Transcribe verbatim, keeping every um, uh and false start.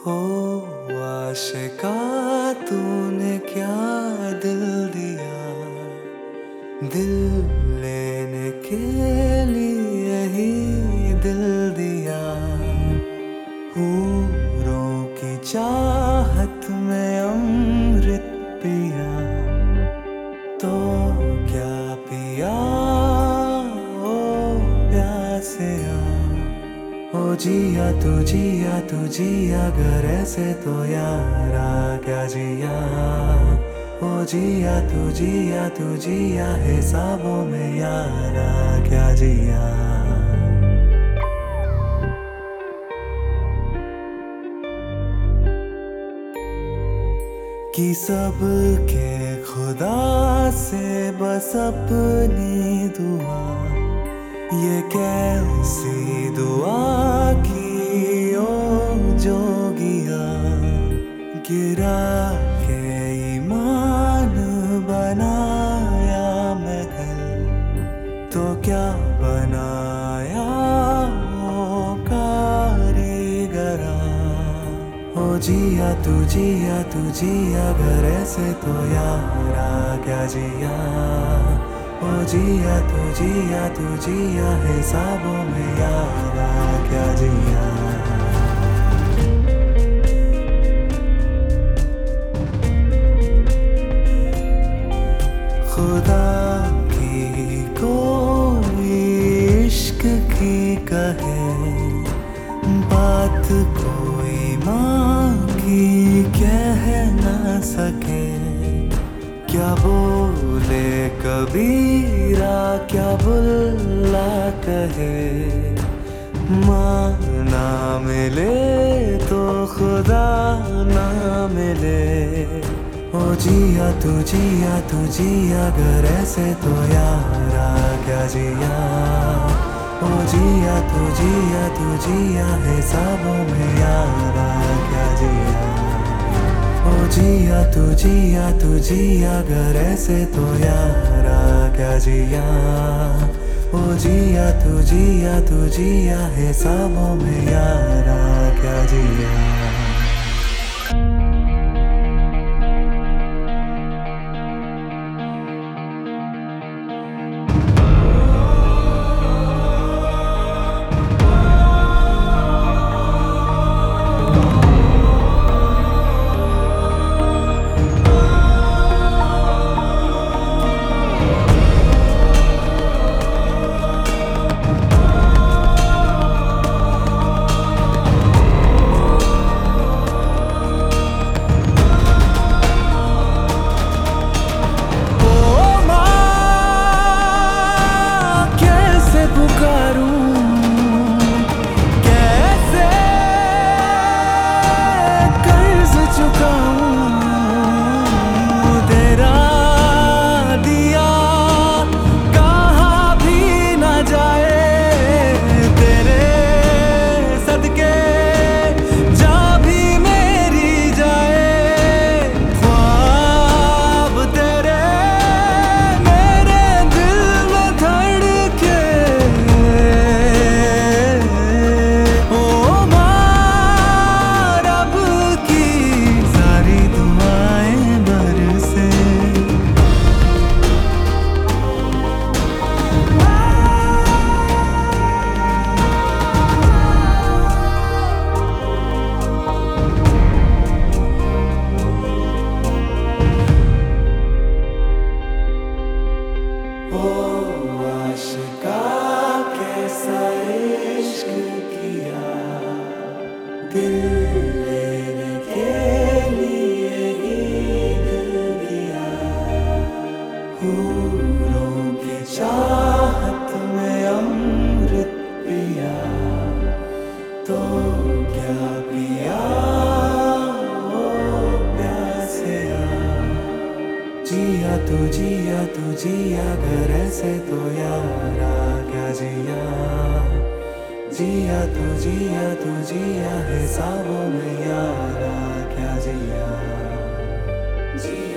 हो आशिका तूने क्या दिल दिया, दिल लेने के लिए ही दिल दिया। हूरों की चाहत में अमृत पिया, तो क्या पिया ओ प्यासिया। ओ जिया तू जिया तू जिया अगर ऐसे तो यारा क्या जिया। ओ जिया तू जिया तू जिया हिसाबों में यारा क्या जिया। कि सबके खुदा से बस अपनी दुआ, ये कैसी दुआ की ओ जोगिया। गिरा के ईमान बनाया महल, तो क्या बनाया ओ कारीगरा। ओ जिया तू जिया तू जिया अगर ऐसे तो यारा क्या जिया। ओ जिया तू जिया तू जिया हिसाबों में यारा क्या जिया। खुदा की कोई इश्क की कहे बात, कोई माँ की कह ना सके। क्या बोले कबीरा क्या बुल्ला कहे, माँ ना मिले तो खुदा ना मिले। ओ जिया तू जिया तू जिया अगर ऐसे तो यारा क्या जिया। ओ जिया तू जिया तू जिया हिसाबों में यारा क्या जिया। ओ जिया तू जिया तू जिया अगर ऐसे तो यारा क्या जिया। ओ जिया तू जिया तू जिया हिसाबों में यारा क्या जिया। दिल लेने के लिए ही दिल दिया। हूरों की चाहत में अमृत पिया, तो क्या पिया ओ प्यासिया। जिया तू जिया तू जिया घर ऐसे तो यारा क्या जिया। जिया तू जिया तू जिया हिसाबों में यारा क्या जिया। जिया